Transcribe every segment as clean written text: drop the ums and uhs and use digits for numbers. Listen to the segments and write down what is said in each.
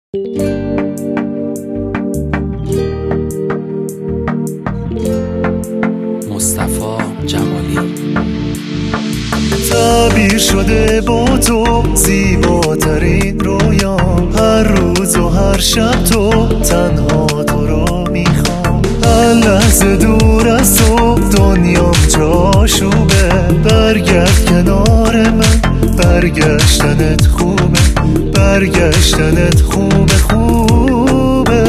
مصطفی جمالی. تعبیر شده با تو زیباترین رویام، هر روز و هر شب تو تنها تو رو میخوام. هر لحظه دور از تو دنیام جاشوبه، برگرد کنار من، برگشتنت خوبه، برگشتنت خوبه خوبه.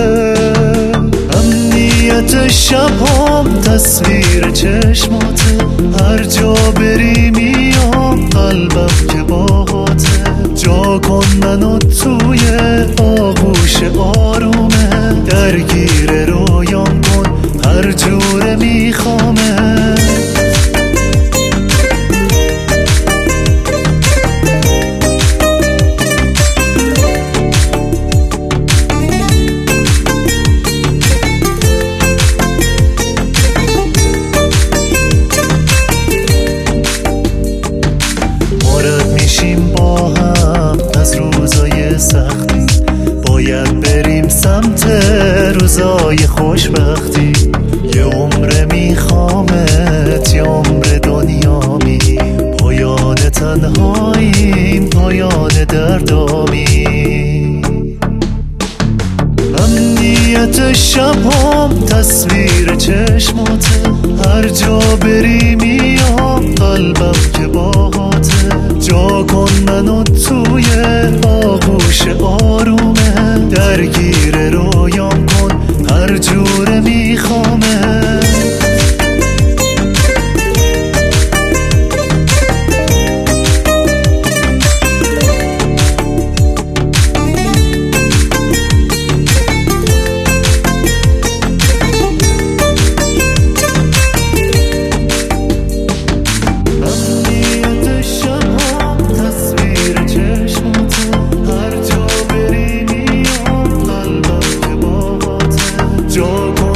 امنیت شبام تصویر چشماته، هر جا بری میام قلبم که باهاته. جا کن منو توی آغوش آرومه، درگیر رویام کن هر جوره میخوامه. با هم از روزای سختی باید بریم سمت روزای خوشبختی. یه عمر میخوامت، یه عمر دنیامی، پایان تنهاییم، پایان دردامی. امنیت شبام تصویر چشماته، هر جا بری میام قلبم که باهاته. جا کن منو توی آغوش آرومه، درگیر رویام کن هر جوره میخوامه. Yo